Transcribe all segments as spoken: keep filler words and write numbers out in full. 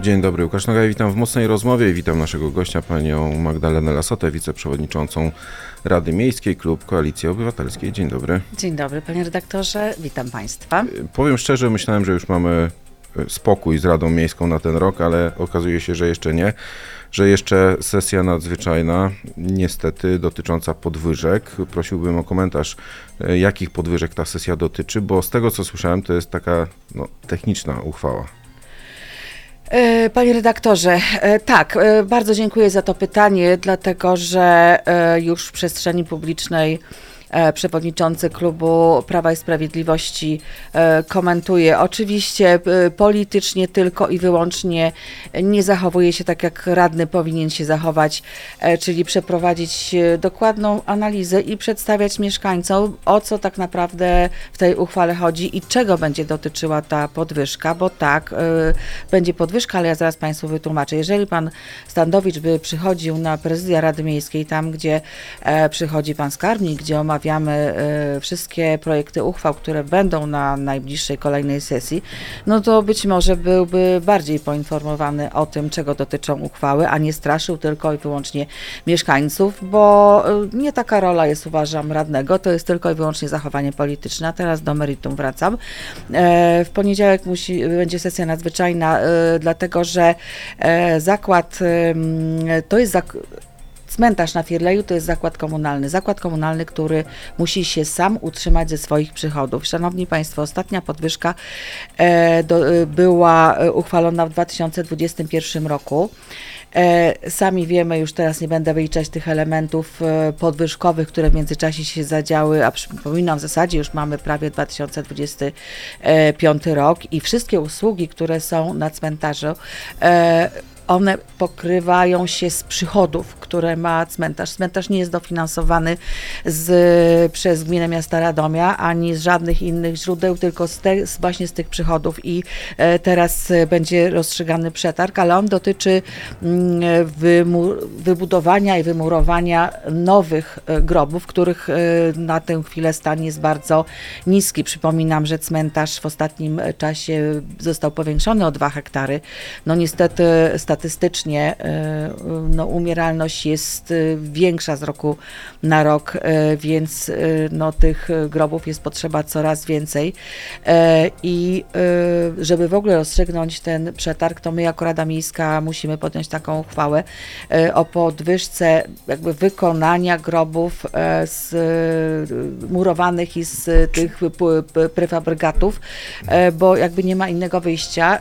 Dzień dobry, Łukasz Nogaj, witam w Mocnej Rozmowie i witam naszego gościa, panią Magdalenę Lasotę, wiceprzewodniczącą Rady Miejskiej, Klub Koalicji Obywatelskiej. Dzień dobry. Dzień dobry, panie redaktorze, witam państwa. Powiem szczerze, myślałem, że już mamy spokój z Radą Miejską na ten rok, ale okazuje się, że jeszcze nie, że jeszcze sesja nadzwyczajna, niestety dotycząca podwyżek. Prosiłbym o komentarz, jakich podwyżek ta sesja dotyczy, bo z tego, co słyszałem, to jest taka no, techniczna uchwała. Panie redaktorze, tak, bardzo dziękuję za to pytanie, dlatego że już w przestrzeni publicznej przewodniczący klubu Prawa i Sprawiedliwości komentuje. Oczywiście politycznie tylko i wyłącznie nie zachowuje się tak, jak radny powinien się zachować, czyli przeprowadzić dokładną analizę i przedstawiać mieszkańcom, o co tak naprawdę w tej uchwale chodzi i czego będzie dotyczyła ta podwyżka, bo tak, będzie podwyżka, ale ja zaraz Państwu wytłumaczę. Jeżeli pan Standowicz by przychodził na prezydia Rady Miejskiej, tam gdzie przychodzi pan skarbnik, gdzie omawia Omawiamy wszystkie projekty uchwał, które będą na najbliższej kolejnej sesji, no to być może byłby bardziej poinformowany o tym, czego dotyczą uchwały, a nie straszył tylko i wyłącznie mieszkańców, bo nie taka rola jest, uważam, radnego, to jest tylko i wyłącznie zachowanie polityczne. A teraz do meritum wracam. W poniedziałek musi, będzie sesja nadzwyczajna, dlatego że zakład to jest zakład, Cmentarz na Firleju to jest zakład komunalny. Zakład komunalny, który musi się sam utrzymać ze swoich przychodów. Szanowni Państwo, ostatnia podwyżka e, do, e, była uchwalona w dwa tysiące dwudziestym pierwszym roku. E, sami wiemy, już teraz nie będę wyliczać tych elementów e, podwyżkowych, które w międzyczasie się zadziały, a przypominam, w zasadzie już mamy prawie dwa tysiące dwudziesty piąty rok i wszystkie usługi, które są na cmentarzu, e, one pokrywają się z przychodów, które ma cmentarz. Cmentarz nie jest dofinansowany z, przez Gminę Miasta Radomia, ani z żadnych innych źródeł, tylko z te, z właśnie z tych przychodów i e, teraz będzie rozstrzygany przetarg, ale on dotyczy mm, wymur, wybudowania i wymurowania nowych e, grobów, których e, na tę chwilę stan jest bardzo niski. Przypominam, że cmentarz w ostatnim czasie został powiększony o dwa hektary. No niestety statystycznie no, umieralność jest większa z roku na rok, więc no, tych grobów jest potrzeba coraz więcej i żeby w ogóle rozstrzygnąć ten przetarg, to my jako Rada Miejska musimy podjąć taką uchwałę o podwyżce jakby wykonania grobów z murowanych i z tych prefabrygatów, bo jakby nie ma innego wyjścia.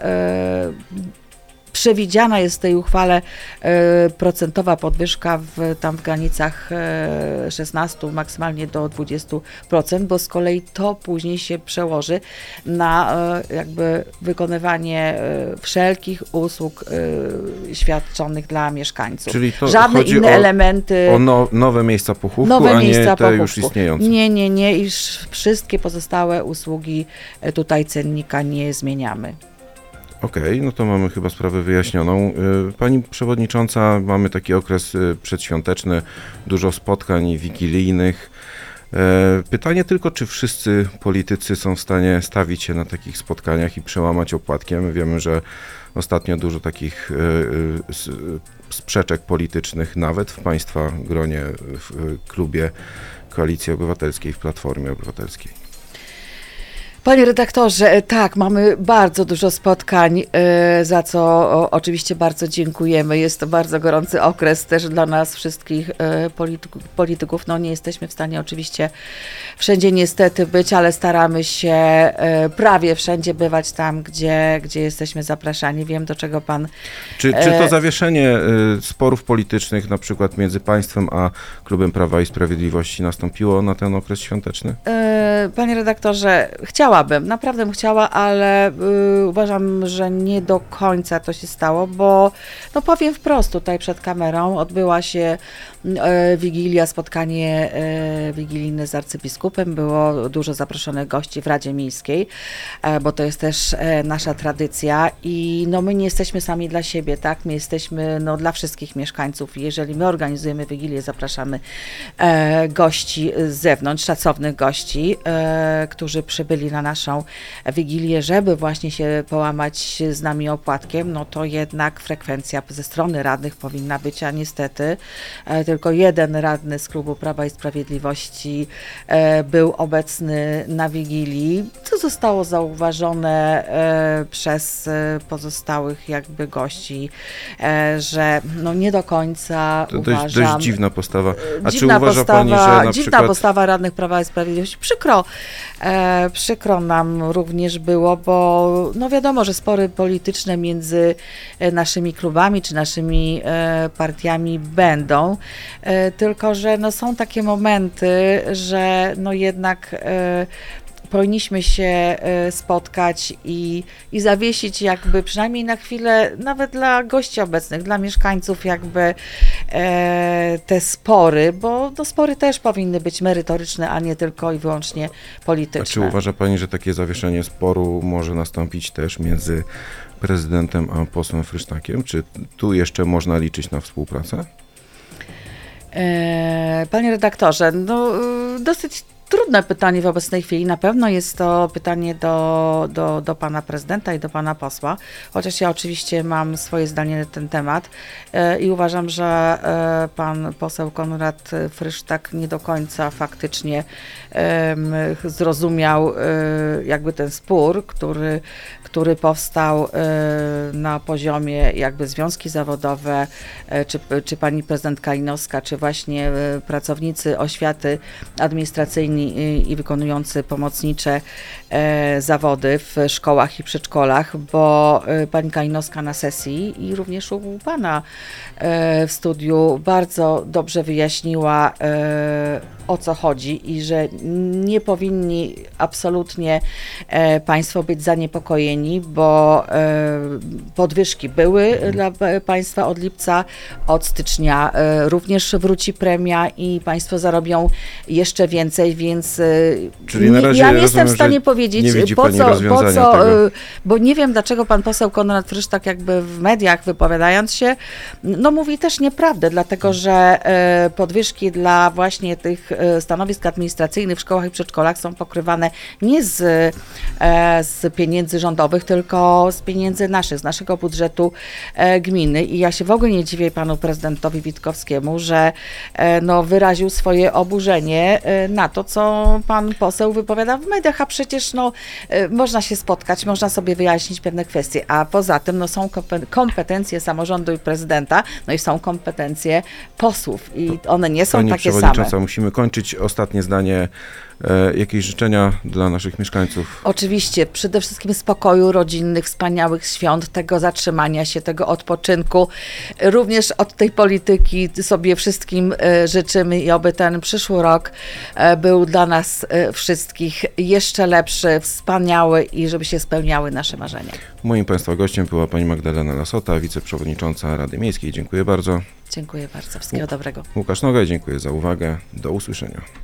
Przewidziana jest w tej uchwale e, procentowa podwyżka w, tam w granicach e, szesnaście, maksymalnie do dwudziestu procent, bo z kolei to później się przełoży na e, jakby wykonywanie e, wszelkich usług e, świadczonych dla mieszkańców. Czyli to żadne chodzi inne o, elementy. O no, nowe miejsca pochówku, nowe a nie miejsca te pochówku. już istniejące. Nie, nie, nie, iż wszystkie pozostałe usługi tutaj cennika nie zmieniamy. Okej, okay, no to mamy chyba sprawę wyjaśnioną. Pani przewodnicząca, mamy taki okres przedświąteczny, dużo spotkań wigilijnych. Pytanie tylko, czy wszyscy politycy są w stanie stawić się na takich spotkaniach i przełamać opłatkiem. My wiemy, że ostatnio dużo takich sprzeczek politycznych, nawet w Państwa gronie, w klubie Koalicji Obywatelskiej, w Platformie Obywatelskiej. Panie redaktorze, tak, mamy bardzo dużo spotkań, za co oczywiście bardzo dziękujemy. Jest to bardzo gorący okres też dla nas wszystkich polityków. polityków. No nie jesteśmy w stanie oczywiście wszędzie niestety być, ale staramy się prawie wszędzie bywać tam, gdzie, gdzie jesteśmy zapraszani. Wiem, do czego pan... Czy, czy to zawieszenie sporów politycznych na przykład między państwem a Klubem Prawa i Sprawiedliwości nastąpiło na ten okres świąteczny? Panie redaktorze, chciałabym, naprawdę bym chciała, ale y, uważam, że nie do końca to się stało, bo no powiem wprost, tutaj przed kamerą odbyła się e, wigilia, spotkanie e, wigilijne z arcybiskupem. Było dużo zaproszonych gości w Radzie Miejskiej, e, bo to jest też e, nasza tradycja i no my nie jesteśmy sami dla siebie, tak? My jesteśmy no, dla wszystkich mieszkańców. Jeżeli my organizujemy wigilię, zapraszamy e, gości z zewnątrz, szacownych gości, e, którzy przybyli na naszą wigilię, żeby właśnie się połamać z nami opłatkiem, no to jednak frekwencja ze strony radnych powinna być, a niestety e, tylko jeden radny z klubu Prawa i Sprawiedliwości e, był obecny na wigilii, co zostało zauważone e, przez e, pozostałych jakby gości, e, że no nie do końca To uważam... dość, dość dziwna postawa. A Dziwna czy uważa postawa, pani, że na dziwna przykład... postawa radnych Prawa i Sprawiedliwości. Przykro, e, przykro nam również było, bo no wiadomo, że spory polityczne między e, naszymi klubami czy naszymi e, partiami będą, e, tylko że no, są takie momenty, że no jednak e, powinniśmy się e, spotkać i, i zawiesić jakby przynajmniej na chwilę, nawet dla gości obecnych, dla mieszkańców jakby e, te spory, bo no, spory też powinny być merytoryczne, a nie tylko i wyłącznie A polityczne. czy uważa pani, że takie zawieszenie sporu może nastąpić też między prezydentem a posłem Frysztakiem? Czy tu jeszcze można liczyć na współpracę? E, Panie redaktorze, no y, dosyć trudne pytanie w obecnej chwili. Na pewno jest to pytanie do, do, do pana prezydenta i do pana posła, chociaż ja oczywiście mam swoje zdanie na ten temat e, i uważam, że e, pan poseł Konrad Frysztak nie do końca faktycznie em, zrozumiał e, jakby ten spór, który, który powstał e, na poziomie jakby związki zawodowe, e, czy, czy pani prezydent Kalinowska, czy właśnie e, pracownicy oświaty administracyjnej i, i wykonujący pomocnicze e, zawody w szkołach i przedszkolach, bo e, pani Kalinowska na sesji i również u pana e, w studiu bardzo dobrze wyjaśniła, e, o co chodzi i że nie powinni absolutnie e, państwo być zaniepokojeni, bo e, podwyżki były dla państwa od lipca, od stycznia e, również wróci premia i państwo zarobią jeszcze więcej, więc e, Czyli na nie, razie ja nie rozumiem, jestem w że stanie powiedzieć, nie widzi po pani co, po rozwiązania co tego. e, bo nie wiem, dlaczego pan poseł Konrad Frysztak jakby w mediach wypowiadając się, no mówi też nieprawdę, dlatego że e, podwyżki dla właśnie tych e, stanowisk administracyjnych w szkołach i przedszkolach są pokrywane nie z, e, z pieniędzy rządowych, tylko z pieniędzy naszych, z naszego budżetu e, gminy i ja się w ogóle nie dziwię panu prezydentowi Witkowskiemu, że e, no, wyraził swoje oburzenie e, na to, co pan poseł wypowiada w mediach, a przecież no, e, można się spotkać, można sobie wyjaśnić pewne kwestie, a poza tym no, są kompe- kompetencje samorządu i prezydenta, no i są kompetencje posłów i one nie są Pani takie przewodnicząca, same. musimy kończyć. Ostatnie zdanie. E, jakieś życzenia dla naszych mieszkańców? Oczywiście, przede wszystkim spokoju rodzinnych, wspaniałych świąt, tego zatrzymania się, tego odpoczynku. Również od tej polityki sobie wszystkim e, życzymy i oby ten przyszły rok e, był dla nas e, wszystkich jeszcze lepszy, wspaniały i żeby się spełniały nasze marzenia. Moim państwa gościem była pani Magdalena Lasota, wiceprzewodnicząca Rady Miejskiej. Dziękuję bardzo. Dziękuję bardzo. Wszystkiego dobrego. Łukasz Nogaj, dziękuję za uwagę. Do usłyszenia.